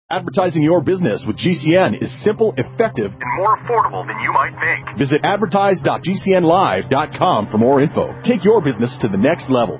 Advertising your business with GCN is simple, effective, and more affordable than you might think. Visit advertise.gcnlive.com for more info. Take your business to the next level.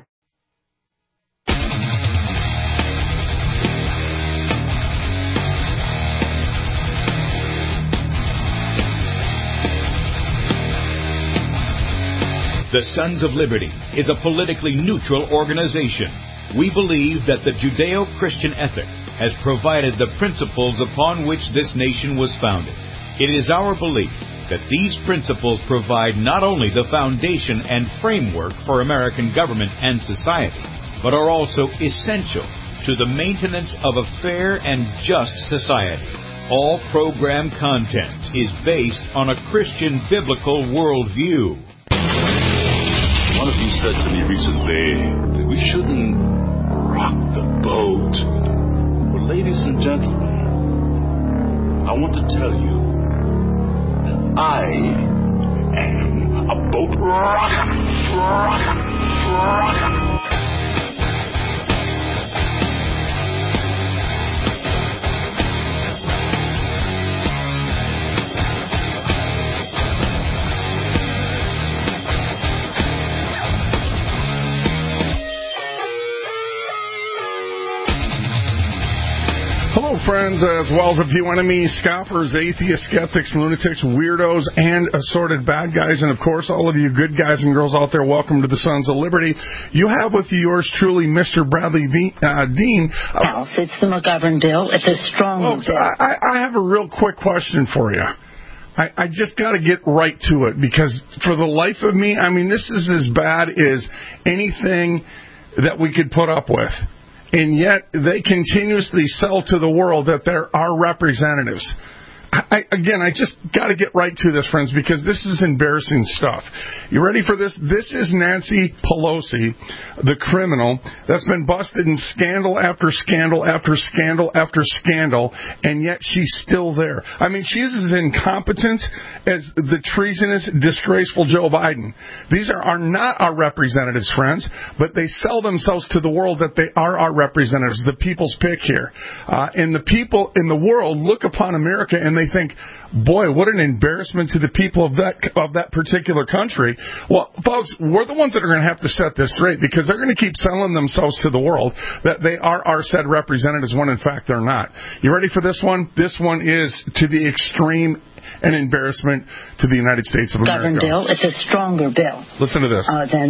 The Sons of Liberty is a politically neutral organization. We believe that the Judeo-Christian ethic has provided the principles upon which this nation was founded. It is our belief that these principles provide not only the foundation and framework for American government and society, but are also essential to the maintenance of a fair and just society. All program content is based on a Christian biblical worldview. One of you said to me recently that we shouldn't rock the boat. Well, ladies and gentlemen, I want to tell you that I am a boat rocker. Hello, friends, as well as a few enemies, scoffers, atheists, skeptics, lunatics, weirdos, and assorted bad guys. And, of course, all of you good guys and girls out there, welcome to the Sons of Liberty. You have with you yours truly, Mr. Bradley Dean. House. It's the McGovern bill. It's a strong bill. I have a real quick question for you. I just got to get right to it because for the life of me, I mean, this is as bad as anything that we could put up with. And yet they continuously sell to the world that there are representatives. I just got to get right to this, friends, because this is embarrassing stuff. You ready for this? This is Nancy Pelosi, the criminal that's been busted in scandal after scandal after scandal after scandal, and yet she's still there. I mean, she's as incompetent as the treasonous, disgraceful Joe Biden. These are not our representatives, friends, but they sell themselves to the world that they are our representatives, the people's pick here. And the people in the world look upon America and they think, boy, what an embarrassment to the people of that particular country. Well, folks, we're the ones that are going to have to set this straight because they're going to keep selling themselves to the world that they are our said representatives when in fact they're not. You ready for this one? This one is to the extreme an embarrassment to the United States of America. Bill. It's a stronger bill. Listen to this. Than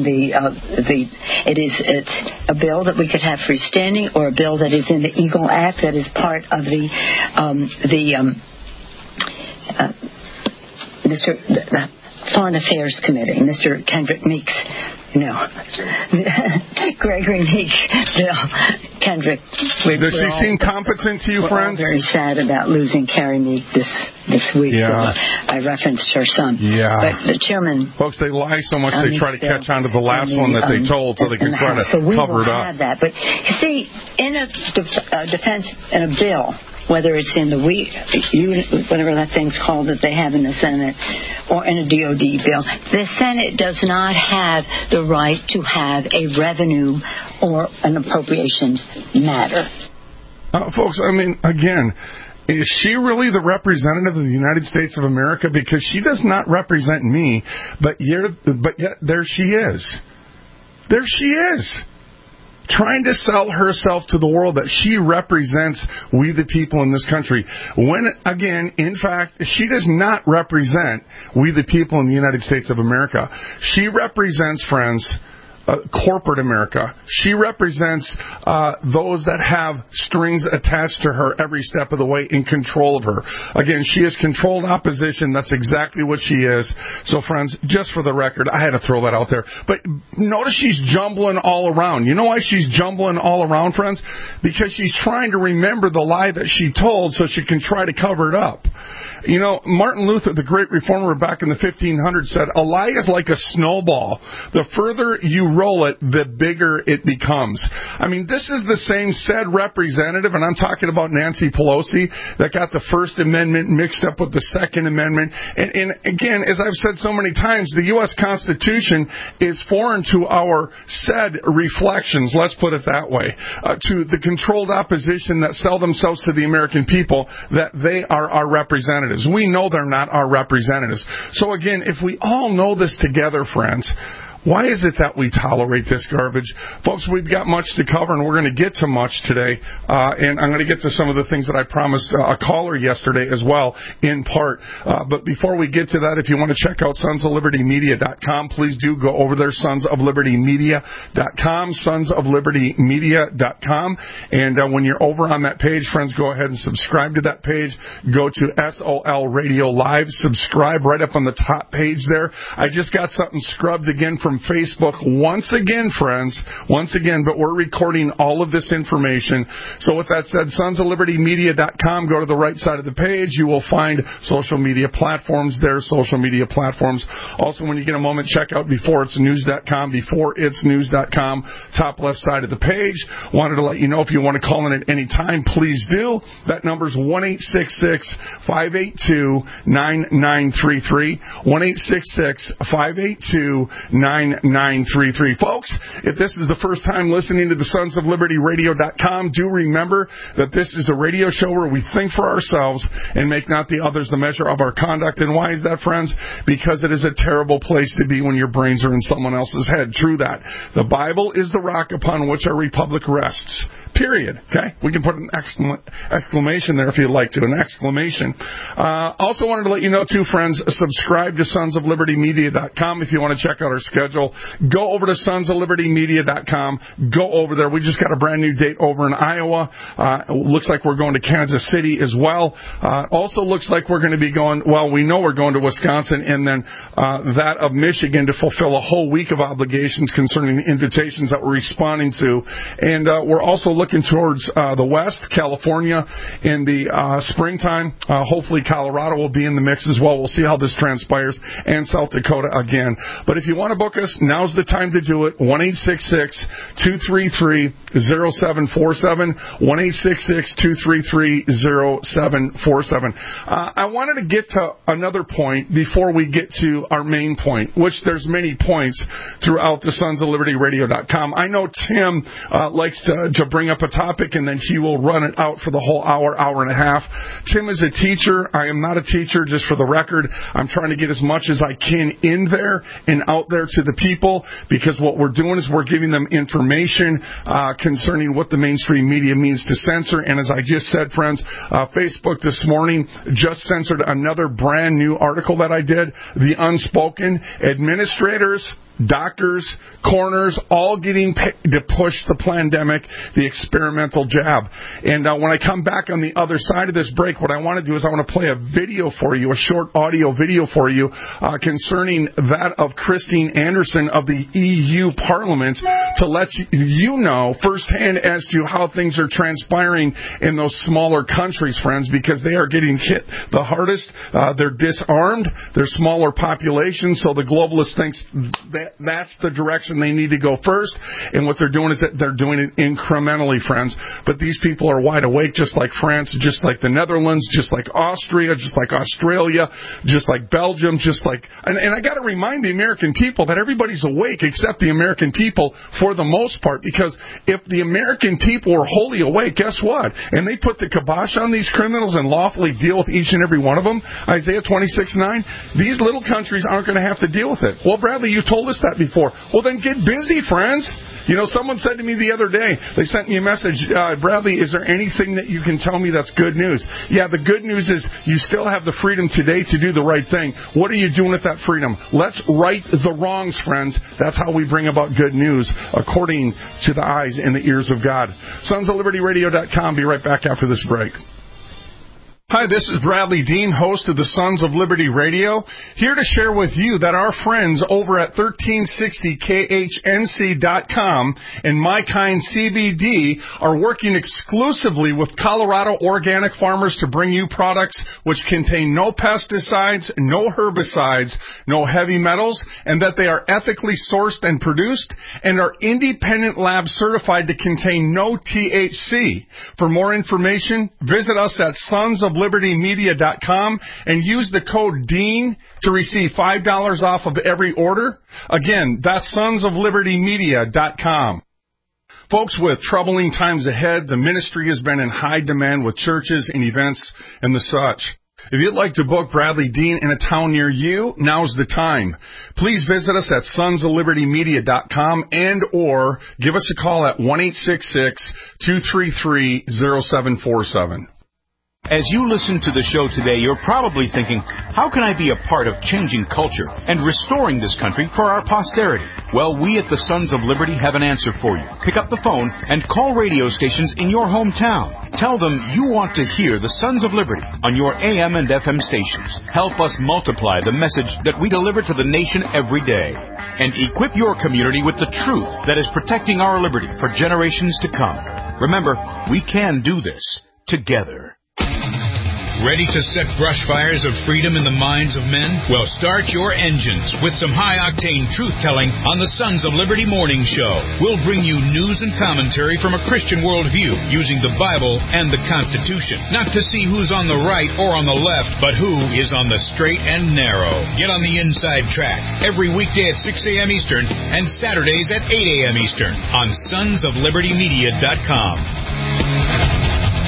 it's a bill that we could have freestanding or a bill that is in the Eagle Act that is part of the Foreign Affairs Committee, Mr. Kendrick Meeks. No. Gregory Meeks, Bill Kendrick. Does she seem competent to you, friends? We're all very sad about losing Carrie Meek this week. Yeah. I referenced her son. Yeah. But the chairman... Folks, they lie so much they try to catch on to the last one that they told so they can try to cover it up. Have that. But, you see, in a defense, in a bill... whether it's in the whatever that thing's called that they have in the Senate or in a DOD bill, the Senate does not have the right to have a revenue or an appropriations matter. Folks, I mean, again, is she really the representative of the United States of America? Because she does not represent me, but yet there she is. There she is. Trying to sell herself to the world that she represents we the people in this country. When, again, in fact, she does not represent we the people in the United States of America. She represents, friends, corporate America. She represents those that have strings attached to her every step of the way in control of her. Again, she is controlled opposition. That's exactly what she is. So, friends, just for the record, I had to throw that out there. But notice she's jumbling all around. You know why she's jumbling all around, friends? Because she's trying to remember the lie that she told so she can try to cover it up. You know, Martin Luther, the great reformer back in the 1500s, said, a lie is like a snowball. The further you re-roll it, the bigger it becomes. I mean, this is the same said representative, and I'm talking about Nancy Pelosi, that got the First Amendment mixed up with the Second Amendment. And again, as I've said so many times, the U.S. Constitution is foreign to our said reflections, let's put it that way, to the controlled opposition that sell themselves to the American people, that they are our representatives. We know they're not our representatives. So again, if we all know this together, friends, why is it that we tolerate this garbage? Folks, we've got much to cover, and we're going to get to much today. And I'm going to get to some of the things that I promised a caller yesterday as well, in part. But before we get to that, if you want to check out sonsoflibertymedia.com, please do go over there, sonsoflibertymedia.com, sonsoflibertymedia.com. And when you're over on that page, friends, go ahead and subscribe to that page. Go to SOL Radio Live. Subscribe right up on the top page there. I just got something scrubbed again from Facebook once again, friends, but we're recording all of this information. So with that said, sonsoflibertymedia.com, go to the right side of the page. You will find social media platforms there, Also, when you get a moment, check out beforeitsnews.com, top left side of the page. Wanted to let you know, if you want to call in at any time, please do. That number is 1-866-582-9933, 1-866-582-9933. Folks, if this is the first time listening to the sonsoflibertyradio.com, do remember that this is a radio show where we think for ourselves and make not the others the measure of our conduct. And why is that, friends? Because it is a terrible place to be when your brains are in someone else's head. True that. The Bible is the rock upon which our republic rests. Period. Okay? We can put an exclamation there if you'd like to. An exclamation. Also wanted to let you know, too, friends, subscribe to sonsoflibertymedia.com if you want to check out our schedule. Go over to sonsoflibertymedia.com. Go over there. We just got a brand new date over in Iowa. Looks like we're going to Kansas City as well. Also looks like we're going to be going, well, we know we're going to Wisconsin, and then that of Michigan to fulfill a whole week of obligations concerning the invitations that we're responding to. And we're also looking towards the West, California, in the springtime. Hopefully Colorado will be in the mix as well. We'll see how this transpires. And South Dakota again. But if you want to book us, now's the time to do it. 1-866-233-0747. 1-866-233-0747. I wanted to get to another point before we get to our main point, which there's many points throughout the sonsoflibertyradio.com. I know Tim likes to bring up a topic, and then he will run it out for the whole hour and a half. Tim is a teacher. I am not a teacher, just for the record. I'm trying to get as much as I can in there and out there to the people, because what we're doing is we're giving them information concerning what the mainstream media means to censor. And as I just said, friends, Facebook this morning just censored another brand new article that I did. The Unspoken. Administrators, doctors, coroners, all getting paid to push the pandemic, the experimental jab. And when I come back on the other side of this break, what I want to do is I want to play a video for you, a short audio video for you, concerning that of Christine Anderson of the EU Parliament, to let you know firsthand as to how things are transpiring in those smaller countries, friends, because they are getting hit the hardest. They're disarmed. They're smaller populations, so the globalists think that's the direction they need to go first. And what they're doing is that they're doing it incrementally, friends. But these people are wide awake, just like France, just like the Netherlands, just like Austria, just like Australia, just like Belgium, just like... And I got to remind the American people that everybody's awake except the American people for the most part, because if the American people were wholly awake, guess what? And they put the kibosh on these criminals and lawfully deal with each and every one of them, Isaiah 26:9, these little countries aren't going to have to deal with it. Well, Bradley, you told us that before. Well, then get busy, friends. You know, someone said to me the other day, they sent me a message, Bradley, is there anything that you can tell me that's good news? Yeah, the good news is you still have the freedom today to do the right thing. What are you doing with that freedom? Let's right the wrongs, friends. That's how we bring about good news, according to the eyes and the ears of God. sonsoflibertyradio.com. Be right back after this break. Hi, this is Bradley Dean, host of the Sons of Liberty Radio, here to share with you that our friends over at 1360khnc.com and My Kind CBD are working exclusively with Colorado organic farmers to bring you products which contain no pesticides, no herbicides, no heavy metals, and that they are ethically sourced and produced and are independent lab certified to contain no THC. For more information, visit us at sonsoflibertymedia.com and use the code DEAN to receive $5 off of every order. Again, that's sonsoflibertymedia.com. Folks, with troubling times ahead, the ministry has been in high demand with churches and events and the such. If you'd like to book Bradley Dean in a town near you, now's the time. Please visit us at sonsoflibertymedia.com and or give us a call at 1-866-233-0747. As you listen to the show today, you're probably thinking, how can I be a part of changing culture and restoring this country for our posterity? Well, we at the Sons of Liberty have an answer for you. Pick up the phone and call radio stations in your hometown. Tell them you want to hear the Sons of Liberty on your AM and FM stations. Help us multiply the message that we deliver to the nation every day. And equip your community with the truth that is protecting our liberty for generations to come. Remember, we can do this together. Ready to set brush fires of freedom in the minds of men? Well, start your engines with some high-octane truth-telling on the Sons of Liberty Morning Show. We'll bring you news and commentary from a Christian worldview using the Bible and the Constitution. Not to see who's on the right or on the left, but who is on the straight and narrow. Get on the inside track every weekday at 6 a.m. Eastern and Saturdays at 8 a.m. Eastern on sonsoflibertymedia.com.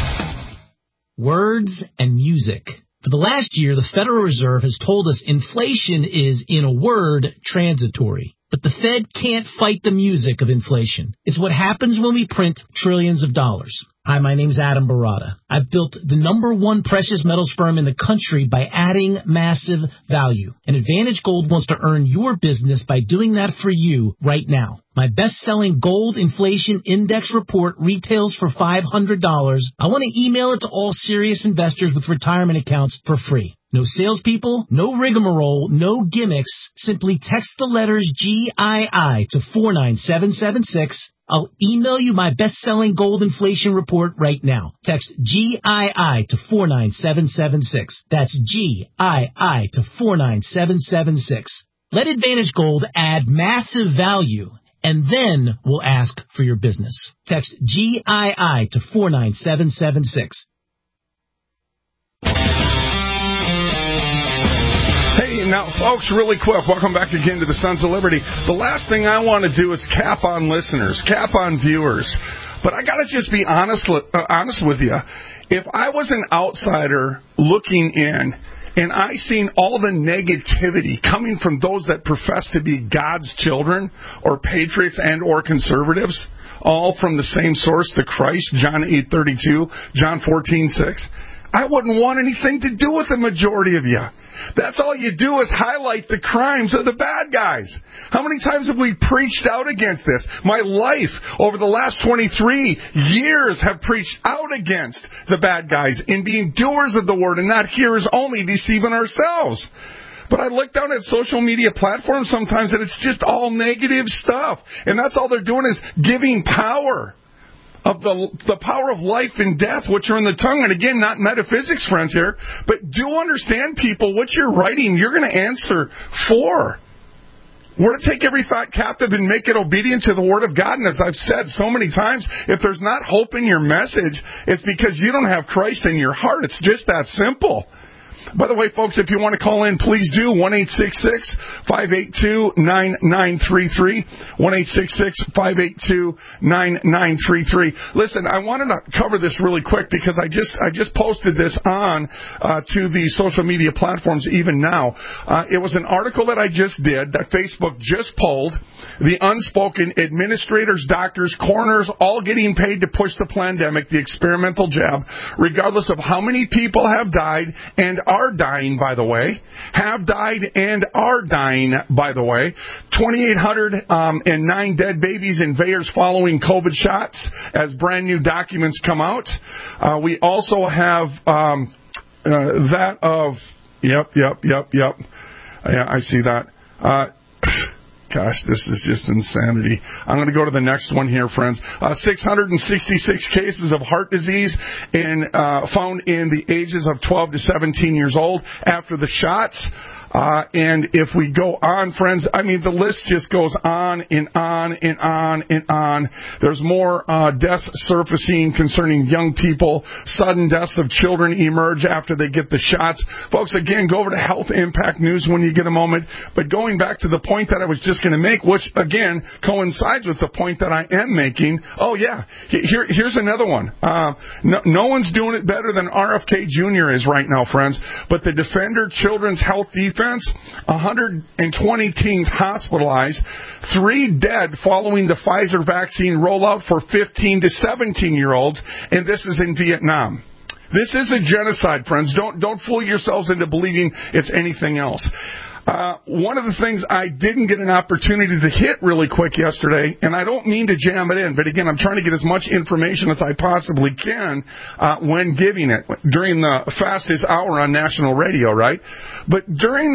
Words and music. For the last year, the Federal Reserve has told us inflation is, in a word, transitory. But the Fed can't fight the music of inflation. It's what happens when we print trillions of dollars. Hi, my name's Adam Barada. I've built the #1 precious metals firm in the country by adding massive value. And Advantage Gold wants to earn your business by doing that for you right now. My best-selling Gold Inflation Index report retails for $500. I want to email it to all serious investors with retirement accounts for free. No salespeople, no rigmarole, no gimmicks. Simply text the letters GII to 49776. I'll email you my best-selling gold inflation report right now. Text GII to 49776. That's GII to 49776. Let Advantage Gold add massive value, and then we'll ask for your business. Text GII to 49776. Hey, now, folks, really quick, welcome back again to the Sons of Liberty. The last thing I want to do is cap on listeners, cap on viewers. But I got to just be honest with you. If I was an outsider looking in and I seen all the negativity coming from those that profess to be God's children or patriots and or conservatives, all from the same source, the Christ, John 8:32, John 14:6, I wouldn't want anything to do with the majority of you. That's all you do is highlight the crimes of the bad guys. How many times have we preached out against this? My life over the last 23 years have preached out against the bad guys in being doers of the word and not hearers only, deceiving ourselves. But I look down at social media platforms sometimes and it's just all negative stuff. And that's all they're doing is giving power. Of the power of life and death, which are in the tongue. And again, not metaphysics, friends, here. But do understand, people, what you're writing, you're going to answer for. We're to take every thought captive and make it obedient to the Word of God. And as I've said so many times, if there's not hope in your message, it's because you don't have Christ in your heart. It's just that simple. By the way, folks, if you want to call in, please do. 1-866-582-9933. 1-866-582-9933. Listen, I wanted to cover this really quick because I just posted this on to the social media platforms even now. It was an article that I just did that Facebook just polled. The unspoken administrators, doctors, coroners, all getting paid to push the pandemic, the experimental jab, regardless of how many people have died and are dying, by the way, have died and are dying, by the way. 2,809 dead babies in Vayers following COVID shots as brand new documents come out. We also have that of, yep. Yeah, I see that. Gosh, this is just insanity. I'm going to go to the next one here, friends. 666 cases of heart disease found in the ages of 12 to 17 years old after the shots. And if we go on, friends, I mean, the list just goes on and on and on and on. There's more deaths surfacing concerning young people. Sudden deaths of children emerge after they get the shots. Folks, again, go over to Health Impact News when you get a moment. But going back to the point that I was just going to make, which, again, coincides with the point that I am making. Oh, yeah, here's another one. No one's doing it better than RFK Jr. is right now, friends. But the Defender Children's Health Defense, 120 teens hospitalized, 3 dead following the Pfizer vaccine rollout for 15 to 17-year-olds, and this is in Vietnam. This is a genocide, friends. Don't fool yourselves into believing it's anything else. One of the things I didn't get an opportunity to hit really quick yesterday, and I don't mean to jam it in, but again, I'm trying to get as much information as I possibly can when giving it during the fastest hour on national radio, right? But during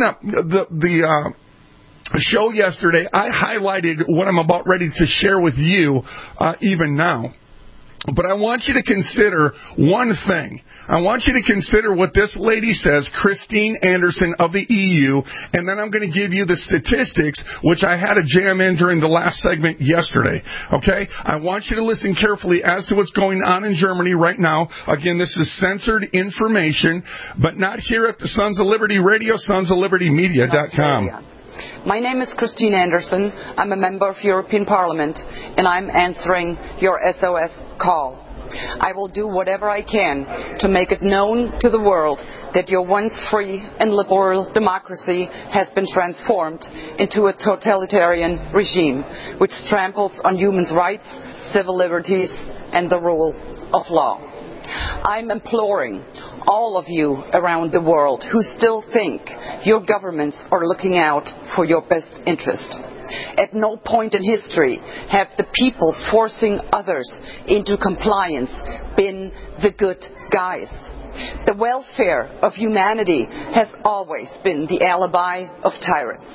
the show yesterday, I highlighted what I'm about ready to share with you even now. But I want you to consider one thing. I want you to consider what this lady says, Christine Anderson of the EU, and then I'm going to give you the statistics, which I had to jam in during the last segment yesterday. Okay? I want you to listen carefully as to what's going on in Germany right now. Again, this is censored information, but not here at the Sons of Liberty Radio, sonsoflibertymedia.com. My name is Christine Anderson. I'm a member of European Parliament, and I'm answering your SOS call. I will do whatever I can to make it known to the world that your once free and liberal democracy has been transformed into a totalitarian regime which tramples on human rights, civil liberties, and the rule of law. I'm imploring all of you around the world who still think your governments are looking out for your best interest. At no point in history have the people forcing others into compliance been the good guys. The welfare of humanity has always been the alibi of tyrants.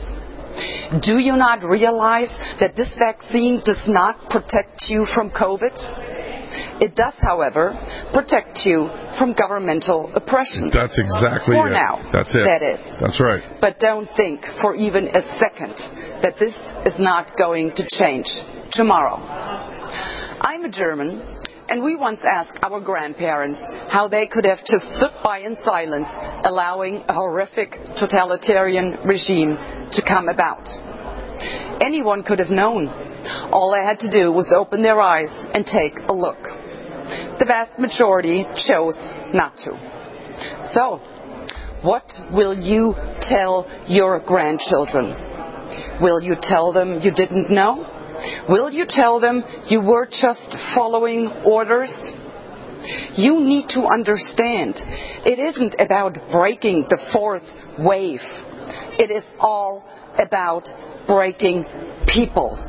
Do you not realize that this vaccine does not protect you from COVID? It does, however, protect you from governmental oppression. That's exactly for it. now, that's it. That is. That's right. But don't think for even a second that this is not going to change tomorrow. I'm a German, and we once asked our grandparents how they could have just stood by in silence, allowing a horrific totalitarian regime to come about. Anyone could have known. All they had to do was open their eyes and take a look. The vast majority chose not to. So, what will you tell your grandchildren? Will you tell them you didn't know? Will you tell them you were just following orders? You need to understand, it isn't about breaking the fourth wave. It is all about breaking people.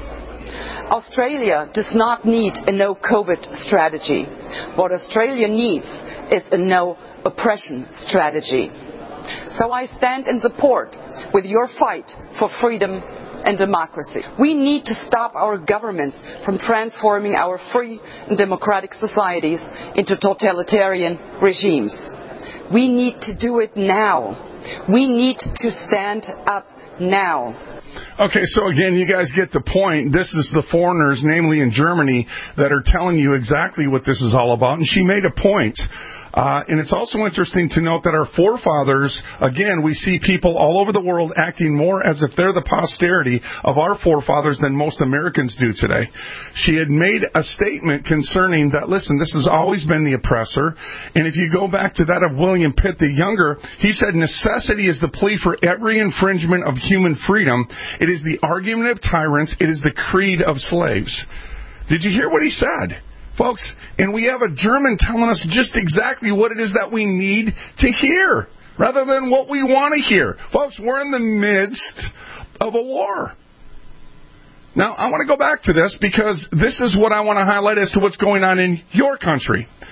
Australia does not need a no-COVID strategy. What Australia needs is a no-oppression strategy. So I stand in support with your fight for freedom and democracy. We need to stop our governments from transforming our free and democratic societies into totalitarian regimes. We need to do it now. We need to stand up now. Okay, so again, you guys get the point. This is the foreigners, namely in Germany, that are telling you exactly what this is all about. And she made a point. And it's also interesting to note that our forefathers, again, we see people all over the world acting more as if they're the posterity of our forefathers than most Americans do today. She had made a statement concerning that, listen, this has always been the oppressor. And if you go back to that of William Pitt the Younger, he said, necessity is the plea for every infringement of human freedom. It is the argument of tyrants. It is the creed of slaves. Did you hear what he said? Folks, and we have a German telling us just exactly what it is that we need to hear, rather than what we want to hear. Folks, we're in the midst of a war. Now, I want to go back to this because this is what I want to highlight as to what's going on in your country.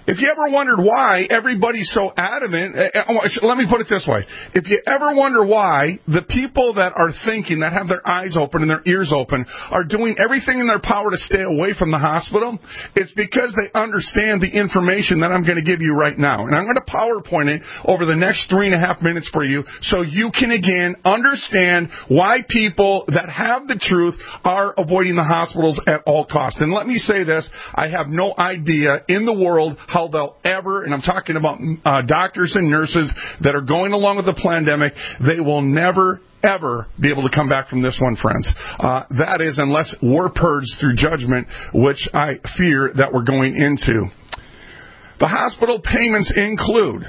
If you ever wondered why everybody's so adamant, let me put it this way. If you ever wonder why the people that are thinking, that have their eyes open and their ears open, are doing everything in their power to stay away from the hospital, it's because they understand the information that I'm going to give you right now. And I'm going to PowerPoint it over the next 3.5 minutes for you so you can, again, understand why people that have the truth are avoiding the hospitals at all costs. And let me say this, I have no idea in the world how they'll ever, and I'm talking about doctors and nurses that are going along with the pandemic, they will never, ever be able to come back from this one, friends. That is, unless we're purged through judgment, which I fear that we're going into. The hospital payments include,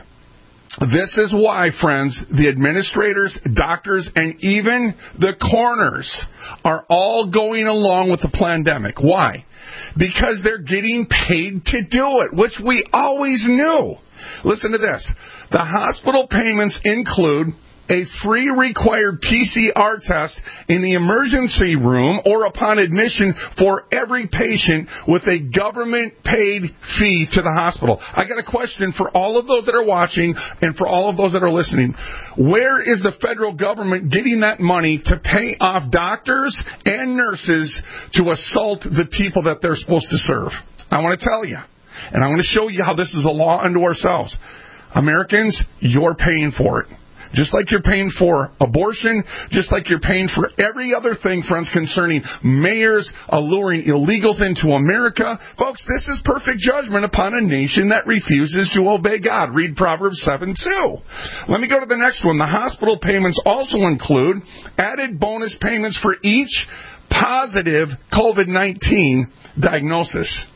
this is why, friends, the administrators, doctors, and even the coroners are all going along with the pandemic. Why? Because they're getting paid to do it, which we always knew. Listen to this. The hospital payments include a free required PCR test in the emergency room or upon admission for every patient with a government-paid fee to the hospital. I got a question for all of those that are watching and for all of those that are listening. Where is the federal government getting that money to pay off doctors and nurses to assault the people that they're supposed to serve? I want to tell you, and I want to show you how this is a law unto ourselves. Americans, you're paying for it. Just like you're paying for abortion, just like you're paying for every other thing, friends, concerning mayors alluring illegals into America. Folks, this is perfect judgment upon a nation that refuses to obey God. Read Proverbs 7:2. Let me go to the next one. The hospital payments also include added bonus payments for each positive COVID-19 diagnosis.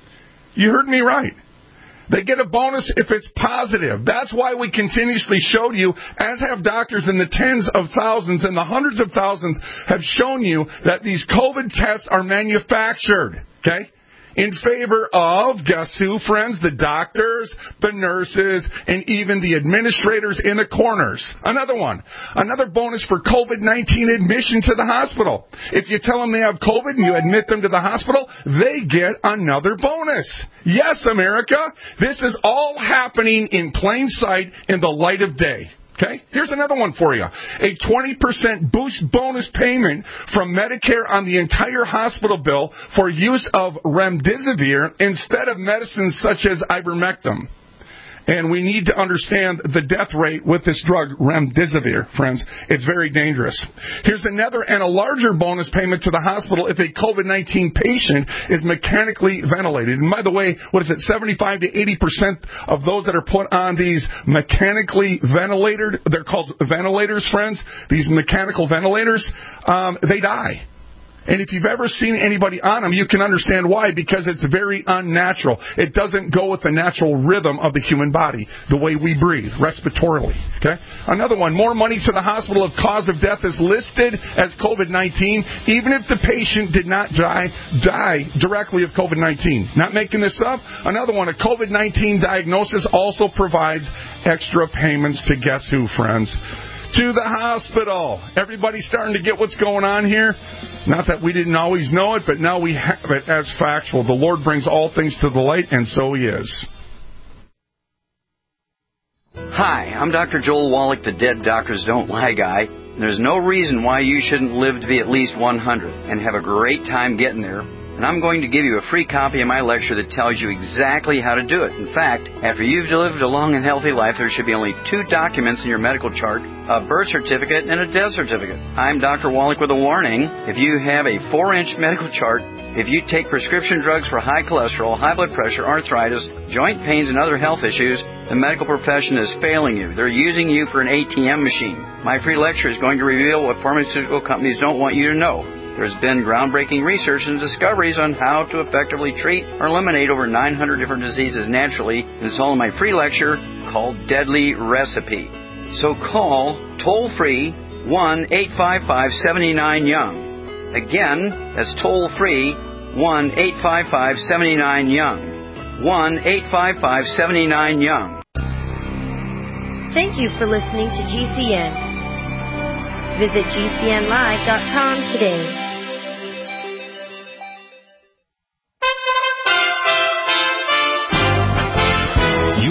You heard me right. They get a bonus if it's positive. That's why we continuously showed you, as have doctors in the tens of thousands and the hundreds of thousands have shown you, that these COVID tests are manufactured, okay? In favor of, guess who, friends? The doctors, the nurses, and even the administrators in the corners. Another one. Another bonus for COVID-19 admission to the hospital. If you tell them they have COVID and you admit them to the hospital, they get another bonus. Yes, America, this is all happening in plain sight in the light of day. Okay, here's another one for you. A 20% boost bonus payment from Medicare on the entire hospital bill for use of remdesivir instead of medicines such as ivermectin. And we need to understand the death rate with this drug, remdesivir, friends. It's very dangerous. Here's another and a larger bonus payment to the hospital if a COVID-19 patient is mechanically ventilated. And by the way, 75 to 80% of those that are put on these mechanically ventilated, they're called ventilators, friends, these mechanical ventilators, they die. And if you've ever seen anybody on them, you can understand why, because it's very unnatural. It doesn't go with the natural rhythm of the human body, the way we breathe, respiratorily. Okay? Another one, more money to the hospital if cause of death is listed as COVID-19, even if the patient did not die directly of COVID-19. Not making this up. Another one, a COVID-19 diagnosis also provides extra payments to guess who, friends? To the hospital. Everybody's starting to get what's going on here. Not that we didn't always know it, but now we have it as factual. The Lord brings all things to the light, and so He is. Hi, I'm Dr. Joel Wallach, the Dead Doctors Don't Lie guy. There's no reason why you shouldn't live to be at least 100 and have a great time getting there. And I'm going to give you a free copy of my lecture that tells you exactly how to do it. In fact, after you've lived a long and healthy life, there should be only 2 documents in your medical chart, a birth certificate and a death certificate. I'm Dr. Wallach with a warning. If you have a 4-inch medical chart, if you take prescription drugs for high cholesterol, high blood pressure, arthritis, joint pains, and other health issues, the medical profession is failing you. They're using you for an ATM machine. My free lecture is going to reveal what pharmaceutical companies don't want you to know. There's been groundbreaking research and discoveries on how to effectively treat or eliminate over 900 different diseases naturally, and it's all in my free lecture called Deadly Recipe. So call toll-free 1-855-79-YOUNG. Again, that's toll-free 1-855-79-YOUNG. 1-855-79-YOUNG. Thank you for listening to GCN. Visit GCNlive.com today.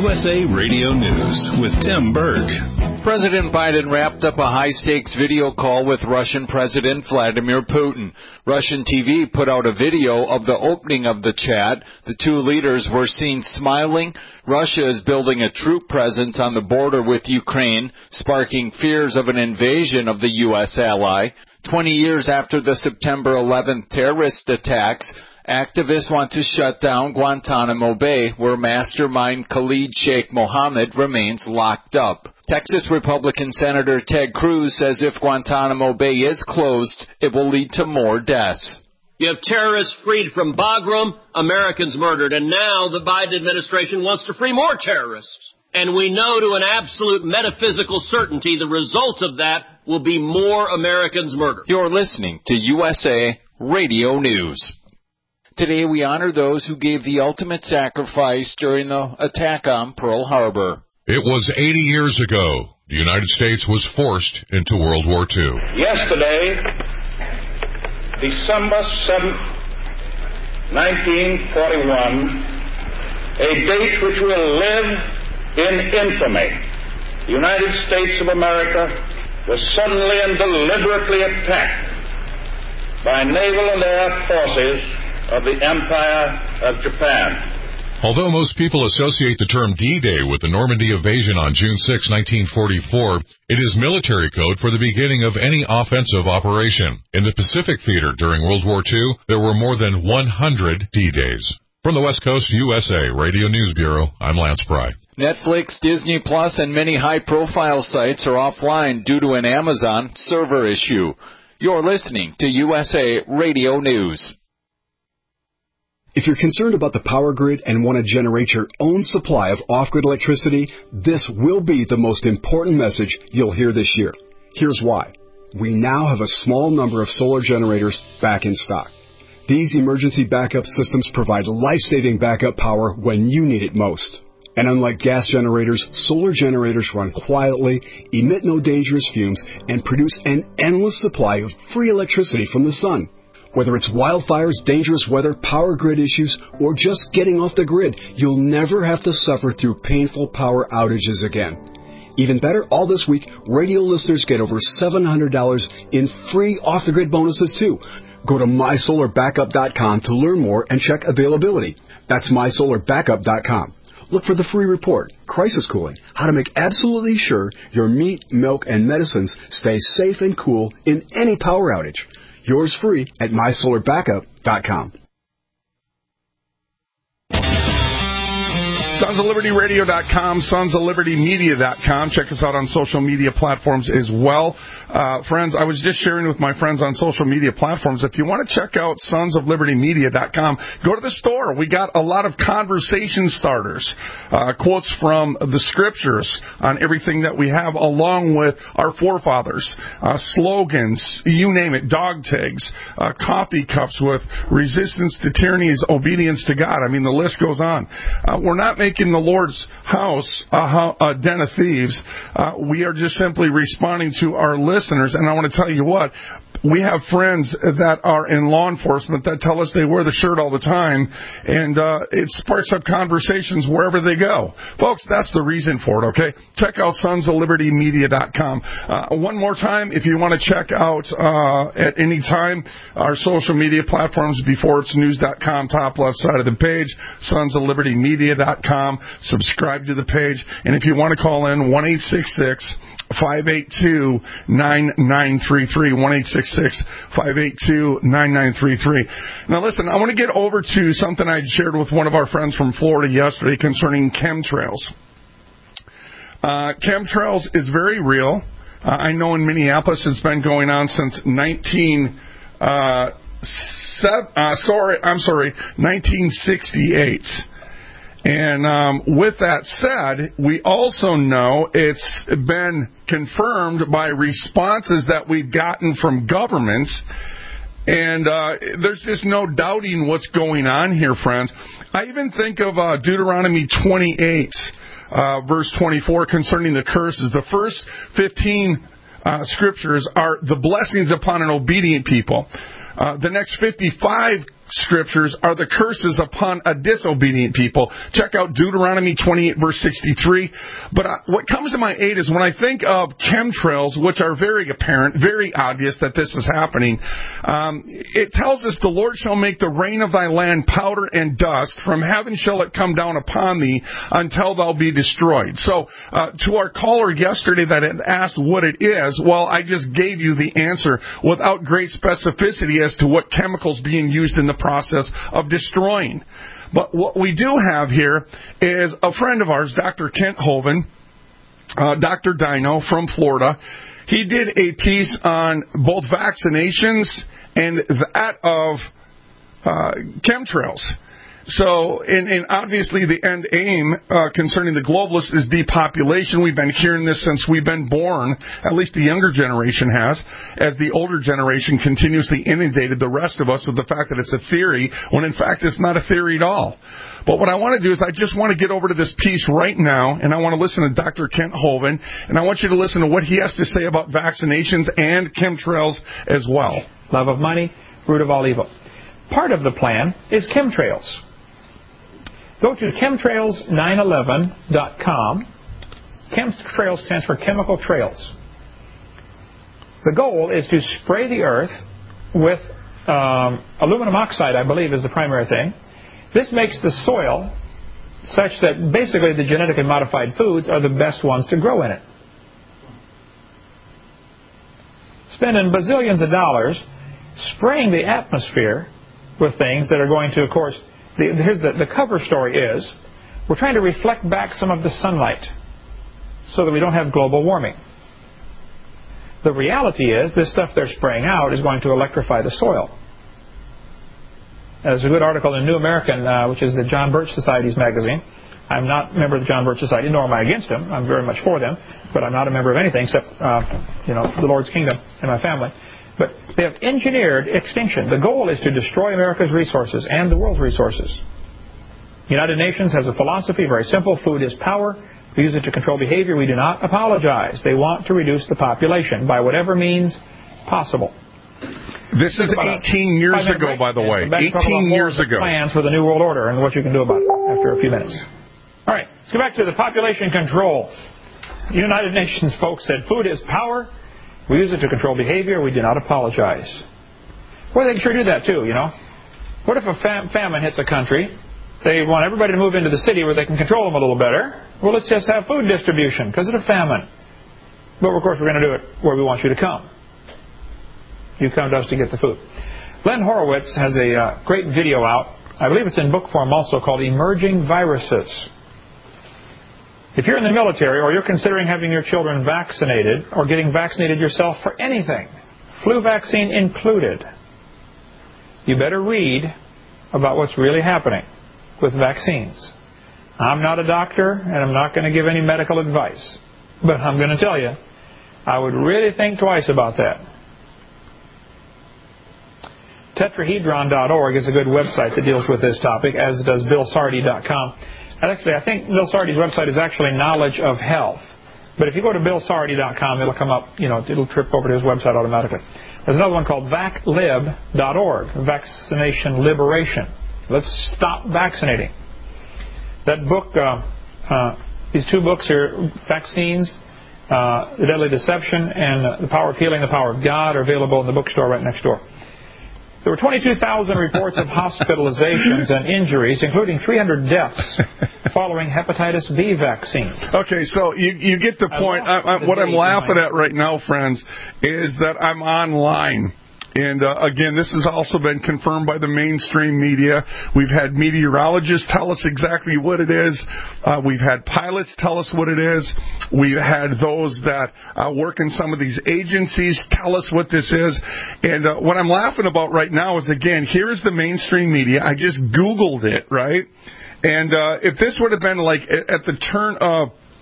USA Radio News with Tim Berg. President Biden wrapped up a high-stakes video call with Russian President Vladimir Putin. Russian TV put out a video of the opening of the chat. The two leaders were seen smiling. Russia is building a troop presence on the border with Ukraine, sparking fears of an invasion of the U.S. ally. 20 years after the September 11th terrorist attacks, activists want to shut down Guantanamo Bay, where mastermind Khalid Sheikh Mohammed remains locked up. Texas Republican Senator Ted Cruz says if Guantanamo Bay is closed, it will lead to more deaths. You have terrorists freed from Bagram, Americans murdered, and now the Biden administration wants to free more terrorists. And we know to an absolute metaphysical certainty the result of that will be more Americans murdered. You're listening to USA Radio News. Today we honor those who gave the ultimate sacrifice during the attack on Pearl Harbor. It was 80 years ago. The United States was forced into World War II. Yesterday, December 7th, 1941, a date which will live in infamy. The United States of America was suddenly and deliberately attacked by naval and air forces of the Empire of Japan. Although most people associate the term D-Day with the Normandy invasion on June 6, 1944, it is military code for the beginning of any offensive operation. In the Pacific Theater during World War II, there were more than 100 D-Days. From the West Coast USA Radio News Bureau, I'm Lance Pry. Netflix, Disney Plus, and many high-profile sites are offline due to an Amazon server issue. You're listening to USA Radio News. If you're concerned about the power grid and want to generate your own supply of off-grid electricity, this will be the most important message you'll hear this year. Here's why. We now have a small number of solar generators back in stock. These emergency backup systems provide life-saving backup power when you need it most. And unlike gas generators, solar generators run quietly, emit no dangerous fumes, and produce an endless supply of free electricity from the sun. Whether it's wildfires, dangerous weather, power grid issues, or just getting off the grid, you'll never have to suffer through painful power outages again. Even better, all this week, radio listeners get over $700 in free off-the-grid bonuses too. Go to mysolarbackup.com to learn more and check availability. That's mysolarbackup.com. Look for the free report, Crisis Cooling, how to make absolutely sure your meat, milk, and medicines stay safe and cool in any power outage. Yours free at mysolarbackup.com. SonsOfLibertyRadio.com, SonsOfLibertyMedia.com. Check us out on social media platforms as well. Friends, I was just sharing with my friends on social media platforms, if you want to check out SonsOfLibertyMedia.com, go to the store. We got a lot of conversation starters, quotes from the scriptures on everything that we have, along with our forefathers, slogans, you name it, dog tags, coffee cups with resistance to tyranny is obedience to God. I mean, the list goes on. We're not making the Lord's house a den of thieves. We are just simply responding to our listeners. And I want to tell you what, we have friends that are in law enforcement that tell us they wear the shirt all the time, and it sparks up conversations wherever they go. Folks, that's the reason for it, okay? Check out SonsOfLibertyMedia.com. One more time, if you want to check out at any time our social media platforms, beforeitsnews.com, top left side of the page, SonsOfLibertyMedia.com. Subscribe to the page. And if you want to call in, 1-866-582-9933, 1-866-582-9933. Now listen, I want to get over to something I shared with one of our friends from Florida yesterday concerning chemtrails. Chemtrails is very real. I know in Minneapolis it's been going on since 1968. And with that said, we also know it's been confirmed by responses that we've gotten from governments, and there's just no doubting what's going on here, friends. I even think of Deuteronomy 28, verse 24, concerning the curses. The first 15 scriptures are the blessings upon an obedient people. The next 55 scriptures are the curses upon a disobedient people. Check out Deuteronomy 28, verse 63. But what comes to my aid is when I think of chemtrails, which are very apparent, very obvious that this is happening, it tells us the Lord shall make the rain of thy land powder and dust. From heaven shall it come down upon thee until thou be destroyed. So to our caller yesterday that had asked what it is, well, I just gave you the answer without great specificity as to what chemicals being used in the process of destroying. But what we do have here is a friend of ours, Dr. Kent Hovind, Dr. Dino from Florida. He did a piece on both vaccinations and that of chemtrails. So, and obviously the end aim concerning the globalists is depopulation. We've been hearing this since we've been born, at least the younger generation has, as the older generation continuously inundated the rest of us with the fact that it's a theory, when in fact it's not a theory at all. But what I want to do is I just want to get over to this piece right now, and I want to listen to Dr. Kent Hovind, and I want you to listen to what he has to say about vaccinations and chemtrails as well. Love of money, root of all evil. Part of the plan is chemtrails. Go to chemtrails911.com. Chemtrails stands for chemical trails. The goal is to spray the earth with aluminum oxide, I believe, is the primary thing. This makes the soil such that basically the genetically modified foods are the best ones to grow in it. Spending bazillions of dollars spraying the atmosphere with things that are going to, of course, here's the cover story is, we're trying to reflect back some of the sunlight so that we don't have global warming. The reality is, this stuff they're spraying out is going to electrify the soil. There's a good article in New American, which is the John Birch Society's magazine. I'm not a member of the John Birch Society, nor am I against them. I'm very much for them, but I'm not a member of anything except, the Lord's kingdom and my family. But they have engineered extinction. The goal is to destroy America's resources and the world's resources. The United Nations has a philosophy, very simple. Food is power. We use it to control behavior. We do not apologize. They want to reduce the population by whatever means possible. This is 18 years ago, by the way. 18 years ago. Plans for the New World Order and what you can do about it after a few minutes. All right, let's go back to the population control. The United Nations folks said food is power. We use it to control behavior. We do not apologize. Well, they can sure do that too, What if a famine hits a country? They want everybody to move into the city where they can control them a little better. Well, let's just have food distribution because of the famine. But, of course, we're going to do it where we want you to come. You come to us to get the food. Len Horowitz has a great video out. I believe it's in book form also, called Emerging Viruses. If you're in the military or you're considering having your children vaccinated or getting vaccinated yourself for anything, flu vaccine included, you better read about what's really happening with vaccines. I'm not a doctor and I'm not going to give any medical advice, but I'm going to tell you, I would really think twice about that. Tetrahedron.org is a good website that deals with this topic, as does BillSardi.com. And actually, I think Bill Sardi's website is actually Knowledge of Health. But if you go to BillSardi.com, it'll come up, it'll trip over to his website automatically. There's another one called VacLib.org, Vaccination Liberation. Let's stop vaccinating. That book, these two books here, Vaccines, The Deadly Deception, and The Power of Healing, The Power of God, are available in the bookstore right next door. There were 22,000 reports of hospitalizations and injuries, including 300 deaths, following hepatitis B vaccines. Okay, so you get the point. What I'm laughing at right now, friends, is that I'm online. And, again, this has also been confirmed by the mainstream media. We've had meteorologists tell us exactly what it is. We've had pilots tell us what it is. We've had those that work in some of these agencies tell us what this is. And what I'm laughing about right now is, again, here's the mainstream media. I just Googled it, right? And if this would have been like at the turn of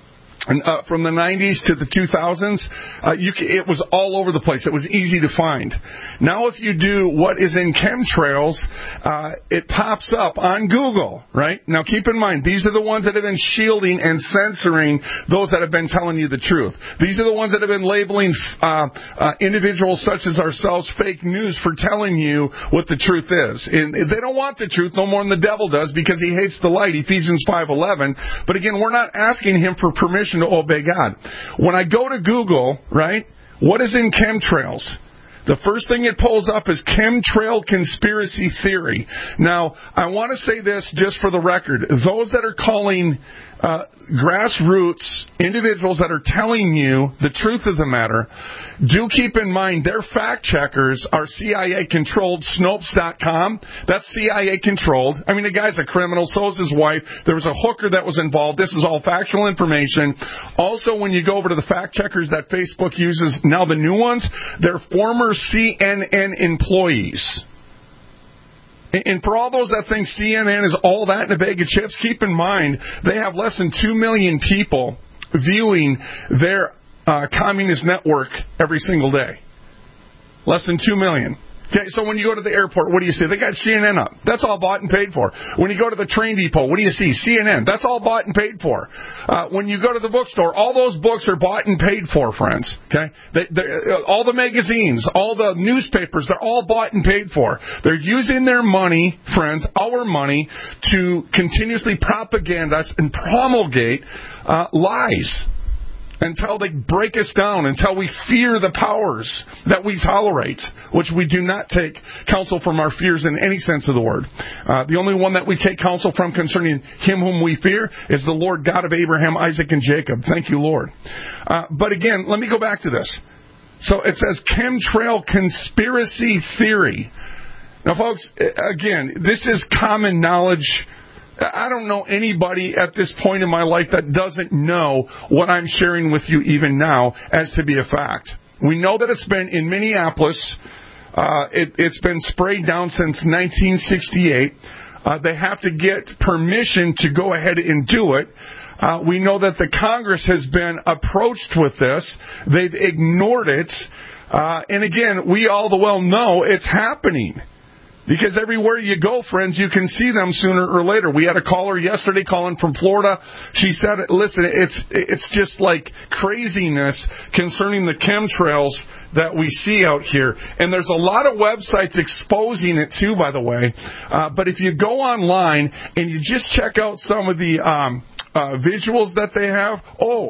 And from the 90s to the 2000s, it was all over the place. It was easy to find. Now if you do what is in chemtrails, it pops up on Google, right? Now keep in mind, these are the ones that have been shielding and censoring those that have been telling you the truth. These are the ones that have been labeling individuals such as ourselves fake news for telling you what the truth is. And they don't want the truth no more than the devil does because he hates the light, Ephesians 5:11. But again, we're not asking him for permission to obey God. When I go to Google, right, what is in chemtrails? The first thing it pulls up is chemtrail conspiracy theory. Now, I want to say this just for the record. Those that are calling grassroots individuals that are telling you the truth of the matter, do keep in mind their fact checkers are CIA-controlled. Snopes.com, that's CIA-controlled. I mean, the guy's a criminal, so is his wife. There was a hooker that was involved. This is all factual information. Also, when you go over to the fact checkers that Facebook uses, now the new ones, they're former CNN employees. And for all those that think CNN is all that in a bag of chips, keep in mind they have less than 2 million people viewing their communist network every single day. Less than 2 million. Okay, so when you go to the airport, what do you see? They got CNN up. That's all bought and paid for. When you go to the train depot, what do you see? CNN. That's all bought and paid for. When you go to the bookstore, all those books are bought and paid for, friends. Okay, all the magazines, all the newspapers, they're all bought and paid for. They're using their money, friends, our money, to continuously propagandize and promulgate lies until they break us down, until we fear the powers that we tolerate, which we do not take counsel from our fears in any sense of the word. The only one that we take counsel from concerning him whom we fear is the Lord God of Abraham, Isaac, and Jacob. Thank you, Lord. But again, let me go back to this. So it says chemtrail conspiracy theory. Now, folks, again, this is common knowledge. I don't know anybody at this point in my life that doesn't know what I'm sharing with you even now as to be a fact. We know that it's been in Minneapolis. It's been sprayed down since 1968. They have to get permission to go ahead and do it. We know that the Congress has been approached with this. They've ignored it. And again, we all the well know it's happening. Because everywhere you go, friends, you can see them sooner or later. We had a caller yesterday calling from Florida. She said, listen, it's just like craziness concerning the chemtrails that we see out here. And there's a lot of websites exposing it too, by the way. But if you go online and you just check out some of the visuals that they have,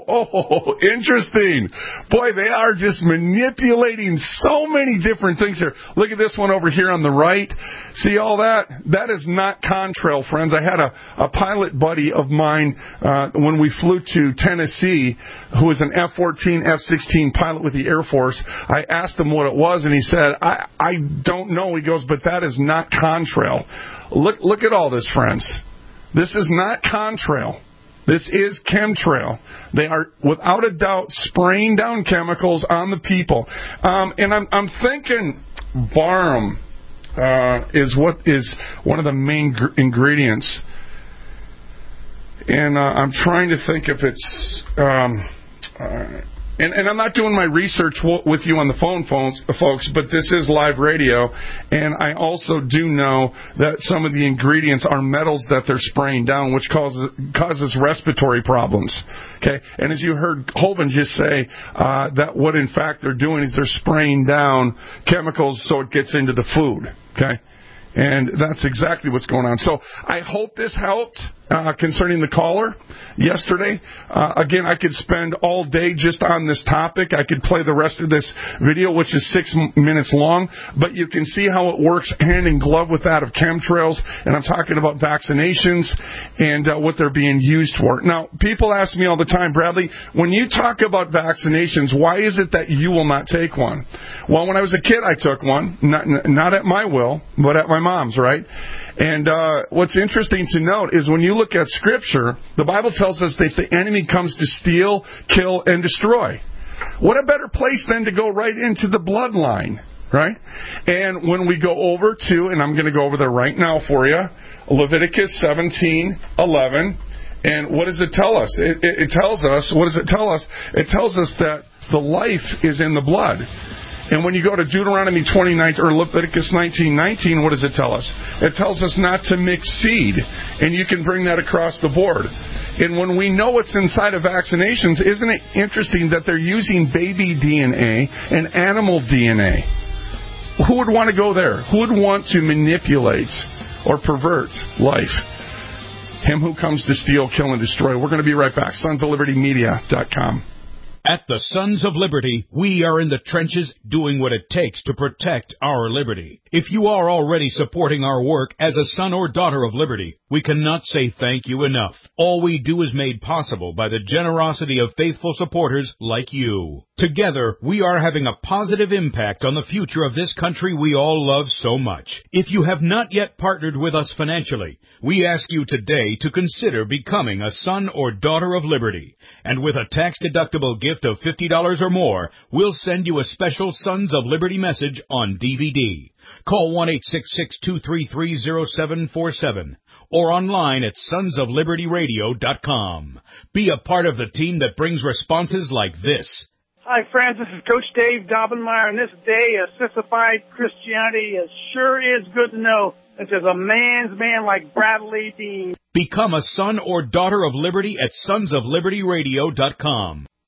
interesting. Boy, they are just manipulating so many different things here. Look at this one over here on the right. See all that? That is not contrail, friends. I had a pilot buddy of mine when we flew to Tennessee who was an F-14, F-16 pilot with the Air Force. I asked him what it was, and he said, I don't know. He goes, but that is not contrail. Look at all this, friends. This is not contrail. This is chemtrail. They are, without a doubt, spraying down chemicals on the people. And I'm thinking Barum is what is one of the main ingredients. And I'm trying to think if it's... And I'm not doing my research with you on the phone, folks, but this is live radio, and I also do know that some of the ingredients are metals that they're spraying down, which causes respiratory problems. Okay, and as you heard Holman just say, that what in fact they're doing is they're spraying down chemicals so it gets into the food. Okay. And that's exactly what's going on. So I hope this helped concerning the caller yesterday. Again, I could spend all day just on this topic. I could play the rest of this video, which is 6 minutes long. But you can see how it works hand in glove with that of chemtrails. And I'm talking about vaccinations and what they're being used for. Now, people ask me all the time, Bradley, when you talk about vaccinations, why is it that you will not take one? Well, when I was a kid, I took one. Not at my will, but at my mom's, right? And what's interesting to note is when you look at Scripture, the Bible tells us that the enemy comes to steal, kill, and destroy. What a better place than to go right into the bloodline, right? And when we go over to, and I'm going to go over there right now for you, Leviticus 17:11, And what does it tell us? It tells us, what does it tell us? It tells us that the life is in the blood. And when you go to Deuteronomy 29 or Leviticus 19:19, what does it tell us? It tells us not to mix seed, and you can bring that across the board. And when we know what's inside of vaccinations, isn't it interesting that they're using baby DNA and animal DNA? Who would want to go there? Who would want to manipulate or pervert life? Him who comes to steal, kill, and destroy. We're going to be right back. SonsOfLibertyMedia.com. At the Sons of Liberty, we are in the trenches doing what it takes to protect our liberty. If you are already supporting our work as a son or daughter of liberty, we cannot say thank you enough. All we do is made possible by the generosity of faithful supporters like you. Together, we are having a positive impact on the future of this country we all love so much. If you have not yet partnered with us financially, we ask you today to consider becoming a son or daughter of liberty. And with a tax-deductible gift of $50 or more, we'll send you a special Sons of Liberty message on DVD. Call 1-866-233-0747 or online at sonsoflibertyradio.com. Be a part of the team that brings responses like this. Hi, friends. This is Coach Dave Dobbenmeyer. In this day of sissified Christianity, it sure is good to know that there's a man's man like Bradley Dean. Become a son or daughter of liberty at sonsoflibertyradio.com.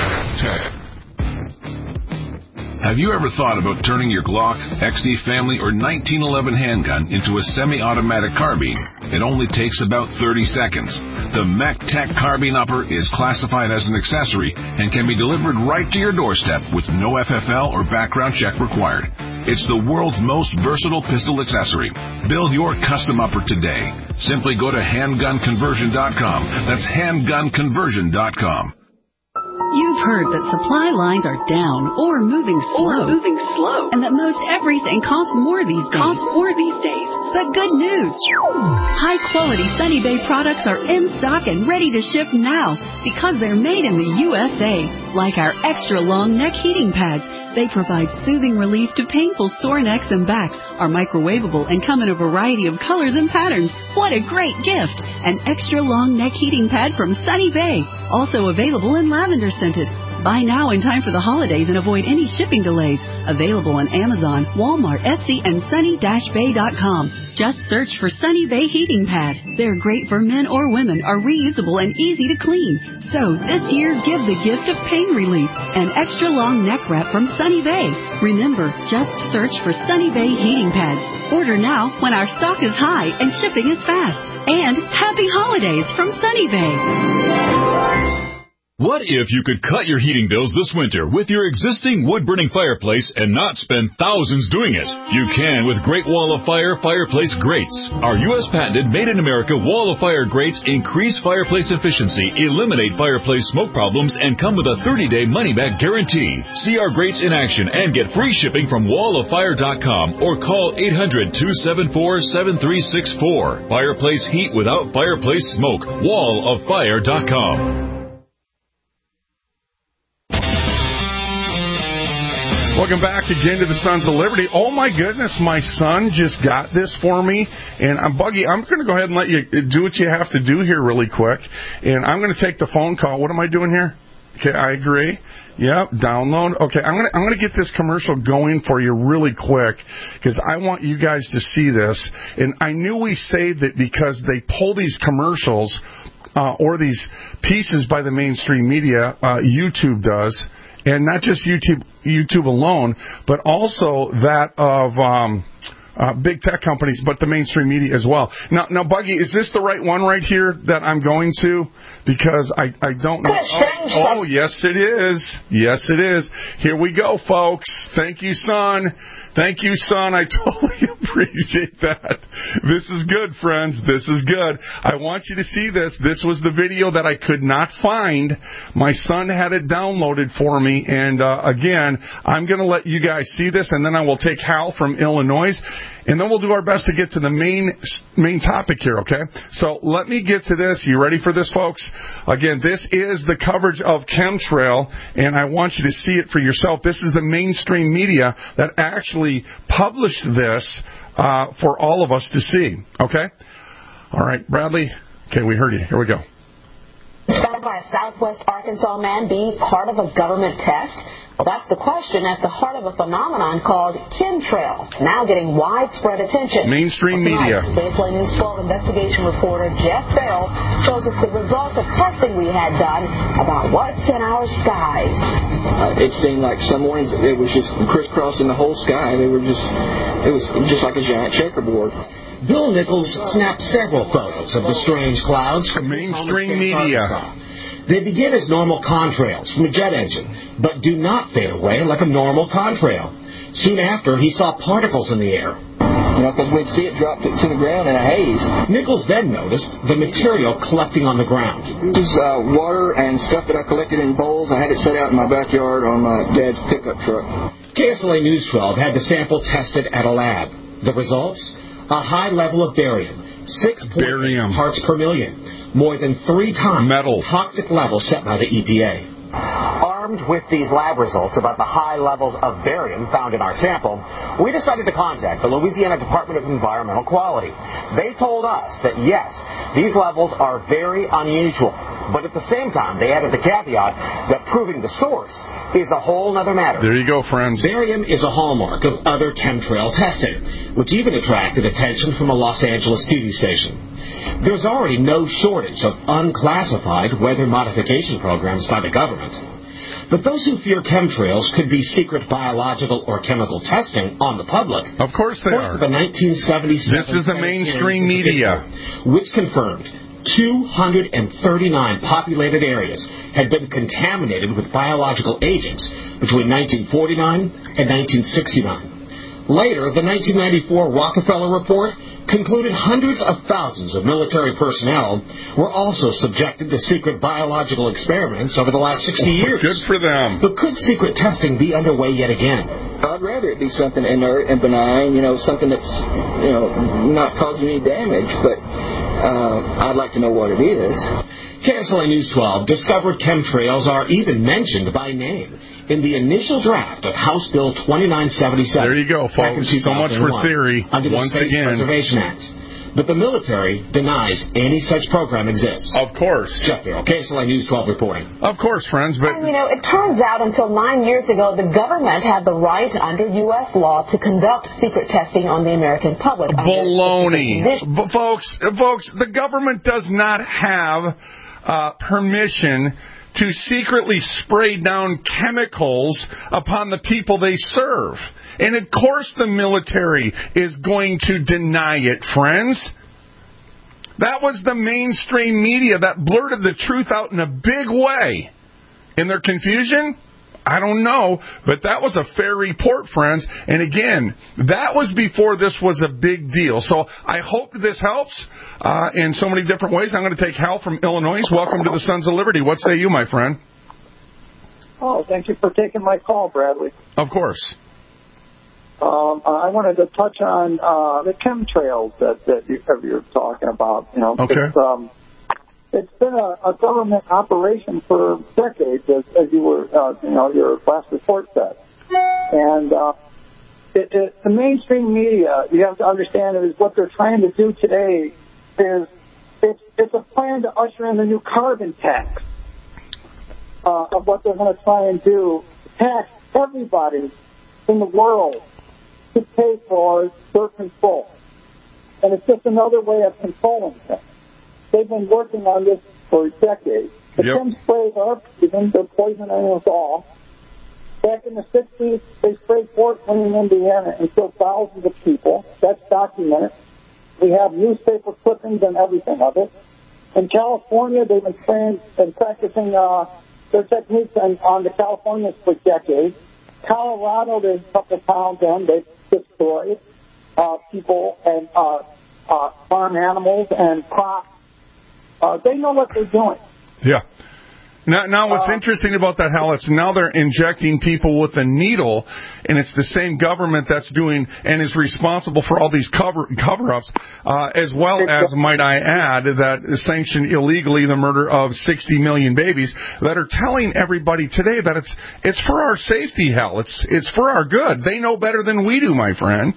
Have you ever thought about turning your Glock, XD Family, or 1911 handgun into a semi-automatic carbine? It only takes about 30 seconds. The MechTech Carbine Upper is classified as an accessory and can be delivered right to your doorstep with no FFL or background check required. It's the world's most versatile pistol accessory. Build your custom upper today. Simply go to handgunconversion.com. That's handgunconversion.com. You've heard that supply lines are down or moving slow. And that most everything costs more these days. But good news. High-quality Sunny Bay products are in stock and ready to ship now because they're made in the USA. Like our extra-long neck heating pads. They provide soothing relief to painful sore necks and backs, are microwavable, and come in a variety of colors and patterns. What a great gift! An extra-long neck heating pad from Sunny Bay. Also available in lavender scented. Buy now in time for the holidays and avoid any shipping delays. Available on Amazon, Walmart, Etsy, and sunny-bay.com. Just search for Sunny Bay Heating Pad. They're great for men or women, are reusable and easy to clean. So this year, give the gift of pain relief. An extra long neck wrap from Sunny Bay. Remember, just search for Sunny Bay Heating Pads. Order now when our stock is high and shipping is fast. And happy holidays from Sunny Bay. What if you could cut your heating bills this winter with your existing wood-burning fireplace and not spend thousands doing it? You can with Great Wall of Fire fireplace grates. Our U.S. patented made-in-America Wall of Fire grates increase fireplace efficiency, eliminate fireplace smoke problems, and come with a 30-day money-back guarantee. See our grates in action and get free shipping from walloffire.com or call 800-274-7364. Fireplace heat without fireplace smoke. walloffire.com. Welcome back again to the Sons of Liberty. Oh, my goodness, my son just got this for me. And Buggy, I'm going to go ahead and let you do what you have to do here really quick. And I'm going to take the phone call. What am I doing here? Okay, I agree. Yep, download. Okay, I'm going to get this commercial going for you really quick because I want you guys to see this. And I knew we saved it because they pull these commercials or these pieces by the mainstream media. YouTube does. And not just YouTube alone, but also that of big tech companies, but the mainstream media as well. Now, Buggy, is this the right one right here that I'm going to? Because I don't know. Oh, yes, it is. Yes, it is. Here we go, folks. Thank you, son. Thank you, son. I totally appreciate that. This is good, friends. This is good. I want you to see this. This was the video that I could not find. My son had it downloaded for me. And, again, I'm going to let you guys see this, and then I will take Hal from Illinois. And then we'll do our best to get to the main topic here, okay? So let me get to this. You ready for this, folks? Again, this is the coverage of chemtrail, and I want you to see it for yourself. This is the mainstream media that actually published this for all of us to see, okay? All right, Bradley. Okay, we heard you. Here we go. Found by a Southwest Arkansas man be part of a government test? Well, that's the question at the heart of a phenomenon called chemtrails, now getting widespread attention. Mainstream media. KSLA News 12 investigation reporter Jeff Farrell shows us the results of testing we had done about what's in our skies. It seemed like some mornings it was just crisscrossing the whole sky. It was just like a giant checkerboard. Bill Nichols snapped several photos of the strange clouds from mainstream media. They begin as normal contrails from a jet engine, but do not fade away like a normal contrail. Soon after, he saw particles in the air. Because we'd see it drop to the ground in a haze. Nichols then noticed the material collecting on the ground. This is water and stuff that I collected in bowls. I had it set out in my backyard on my dad's pickup truck. KSLA News 12 had the sample tested at a lab. The results? A high level of barium, 6.8 parts per million, more than 3 times the toxic level set by the EPA. Armed with these lab results about the high levels of barium found in our sample, we decided to contact the Louisiana Department of Environmental Quality. They told us that, yes, these levels are very unusual, but at the same time, they added the caveat that proving the source is a whole other matter. There you go, friends. Barium is a hallmark of other chemtrail testing, which even attracted attention from a Los Angeles TV station. There's already no shortage of unclassified weather modification programs by the government. But those who fear chemtrails could be secret biological or chemical testing on the public. Of course they are. To the 1977 this is the mainstream media, which confirmed 239 populated areas had been contaminated with biological agents between 1949 and 1969. Later, the 1994 Rockefeller Report concluded hundreds of thousands of military personnel were also subjected to secret biological experiments over the last 60 years. Good for them. But could secret testing be underway yet again? I'd rather it be something inert and benign, something that's, not causing any damage, but I'd like to know what it is. KSLA News 12 discovered chemtrails are even mentioned by name in the initial draft of House Bill 2977. There you go, folks. So much for theory. Under the Once Space again. Preservation Act. But the military denies any such program exists. Of course. Jeff Farrell, KSLA News 12 reporting. Of course, friends, but... And, it turns out until 9 years ago, the government had the right under U.S. law to conduct secret testing on the American public. Baloney. Folks, the government does not have permission to secretly spray down chemicals upon the people they serve. And of course the military is going to deny it, friends. That was the mainstream media that blurted the truth out in a big way. In their confusion? I don't know, but that was a fair report, friends. And again, that was before this was a big deal. So I hope this helps in so many different ways. I'm going to take Hal from Illinois. Welcome to the Sons of Liberty. What say you, my friend? Oh, thank you for taking my call, Bradley. Of course. I wanted to touch on the chemtrails that you're talking about. Okay. It's been a government operation for decades, as you were, your last report said. And the mainstream media, you have to understand, is what they're trying to do today is it's a plan to usher in the new carbon tax of what they're going to try and do, tax everybody in the world to pay for their control. And it's just another way of controlling things. They've been working on this for decades. The chem sprays are poison. They're poisoning us all. Back in the 60s, they sprayed Fort Wayne, Indiana, and killed thousands of people. That's documented. We have newspaper clippings and everything of it. In California, they've been spraying and practicing their techniques on the Californians for decades. Colorado, there's a couple towns in. They've destroyed people and farm animals and crops. They know what they're doing. Yeah. Now what's interesting about that, Hal, it's now they're injecting people with a needle, and it's the same government that's doing and is responsible for all these cover-ups, as well as, might I add, that sanctioned illegally the murder of 60 million babies that are telling everybody today that it's for our safety, Hal. It's for our good. They know better than we do, my friend.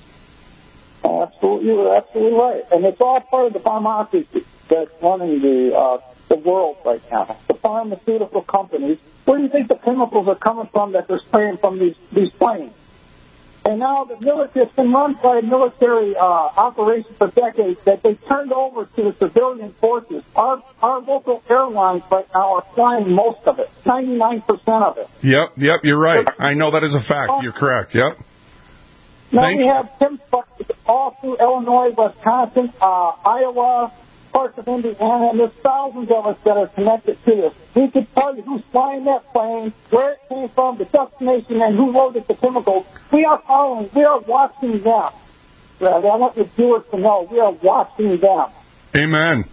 Absolutely, you're absolutely right. And it's all part of the pharmaceuticals that's running the the world right now. The pharmaceutical companies. Where do you think the chemicals are coming from that they're spraying from these planes? And now the military, it's been run by a military operation for decades that they turned over to the civilian forces. Our local airlines right now are flying most of it, 99% of it. Yep, you're right. I know that is a fact. You're correct, yep. Now we have chemtrails all through Illinois, Wisconsin, Iowa, parts of Indiana, and there's thousands of us that are connected to this. We could tell you who's flying that plane, where it came from, the destination, and who loaded the chemicals. We are following. We are watching them. I want the viewers to know we are watching them. Amen.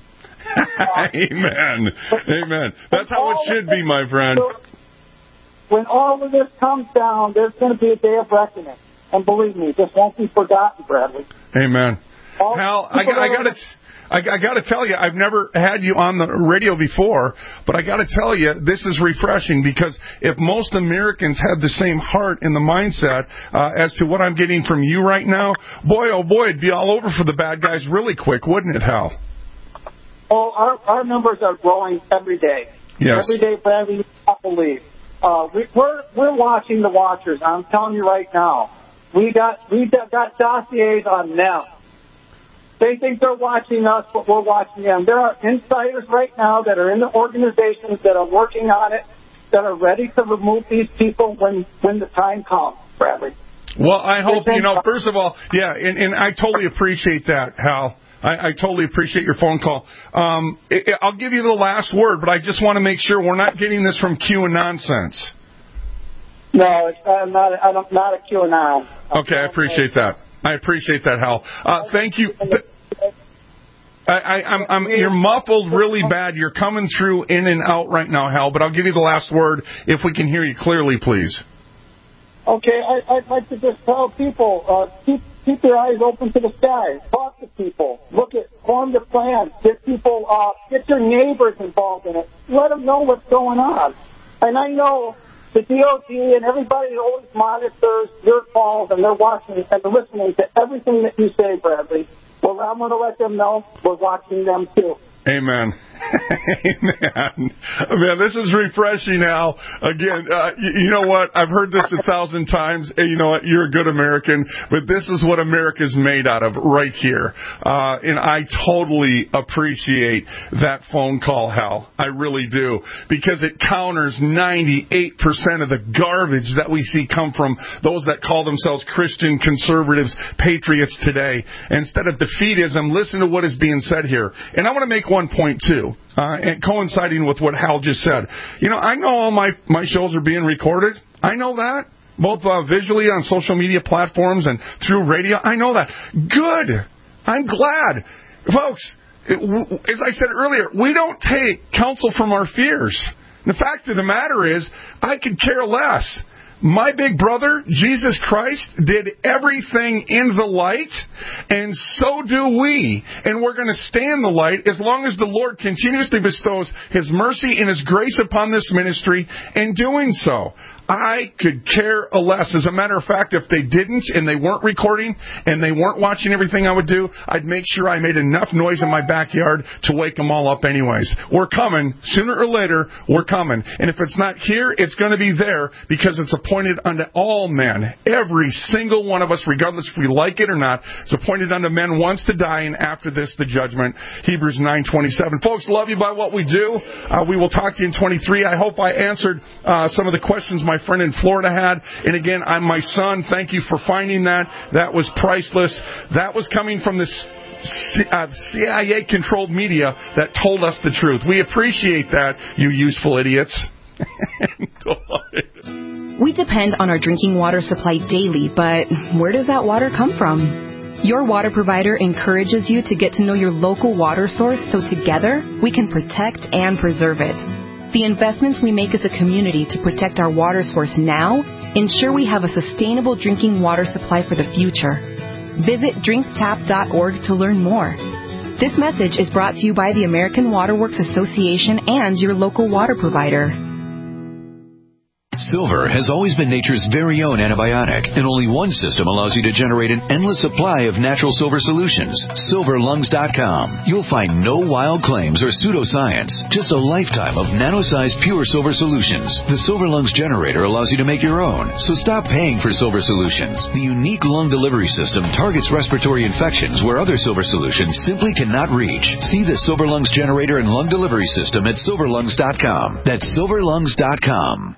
Amen. That's how it should be, my friend. When all of this comes down, there's going to be a day of reckoning. And believe me, this won't be forgotten, Bradley. Amen. Hal, I got to tell you, I've never had you on the radio before, but I got to tell you, this is refreshing because if most Americans had the same heart and the mindset as to what I'm getting from you right now, boy, oh boy, it'd be all over for the bad guys really quick, wouldn't it, Hal? Oh, our numbers are growing every day. Yes. Every day, Bradley, you can't believe. We're watching the watchers. I'm telling you right now. We've got dossiers on them. They think they're watching us, but we're watching them. There are insiders right now that are in the organizations that are working on it, that are ready to remove these people when the time comes, Bradley. Well, I hope, first of all, yeah, and I totally appreciate that, Hal. I totally appreciate your phone call. I'll give you the last word, but I just want to make sure we're not getting this from Q and nonsense. No, it's not a QAnon. Okay, I appreciate that. I appreciate that, Hal. Thank you. You're muffled really bad. You're coming through in and out right now, Hal, but I'll give you the last word if we can hear you clearly, please. Okay, I'd like to just tell people, keep your eyes open to the sky. Talk to people. Form the plans. Get your neighbors involved in it. Let them know what's going on. And I know the DOD and everybody always monitors your calls, and they're watching and they're listening to everything that you say, Bradley. Well, I'm going to let them know we're watching them, too. Amen. Amen. Man, this is refreshing, Al. Again, you know what? I've heard this 1,000 times. And you know what? You're a good American, but this is what America's made out of right here. And I totally appreciate that phone call, Hal. I really do. Because it counters 98% of the garbage that we see come from those that call themselves Christian conservatives, patriots today. Instead of defeatism, listen to what is being said here. And I want to make one point, too, and coinciding with what Hal just said. I know all my shows are being recorded. I know that, both visually on social media platforms and through radio. I know that. Good. I'm glad. Folks, as I said earlier, we don't take counsel from our fears. The fact of the matter is, I could care less. My big brother, Jesus Christ, did everything in the light, and so do we. And we're going to stay in the light as long as the Lord continuously bestows His mercy and His grace upon this ministry in doing so. I could care less. As a matter of fact, if they didn't and they weren't recording and they weren't watching everything I would do, I'd make sure I made enough noise in my backyard to wake them all up anyways. We're coming. Sooner or later, we're coming. And if it's not here, it's going to be there because it's appointed unto all men. Every single one of us, regardless if we like it or not, is appointed unto men once to die, and after this, the judgment. Hebrews 9:27. Folks, love you by what we do. We will talk to you in 23. I hope I answered some of the questions my friend in Florida had. And again, I'm my son. Thank you for finding that. That was priceless. That was coming from this CIA-controlled media that told us the truth. We appreciate that, you useful idiots. We depend on our drinking water supply daily, but where does that water come from? Your water provider encourages you to get to know your local water source so together we can protect and preserve it. The investments we make as a community to protect our water source now ensure we have a sustainable drinking water supply for the future. Visit drinktap.org to learn more. This message is brought to you by the American Water Works Association and your local water provider. Silver has always been nature's very own antibiotic, and only one system allows you to generate an endless supply of natural silver solutions. SilverLungs.com. You'll find no wild claims or pseudoscience, just a lifetime of nano-sized pure silver solutions. The Silver Lungs generator allows you to make your own, so stop paying for silver solutions. The unique lung delivery system targets respiratory infections where other silver solutions simply cannot reach. See the Silver Lungs generator and lung delivery system at SilverLungs.com. That's SilverLungs.com.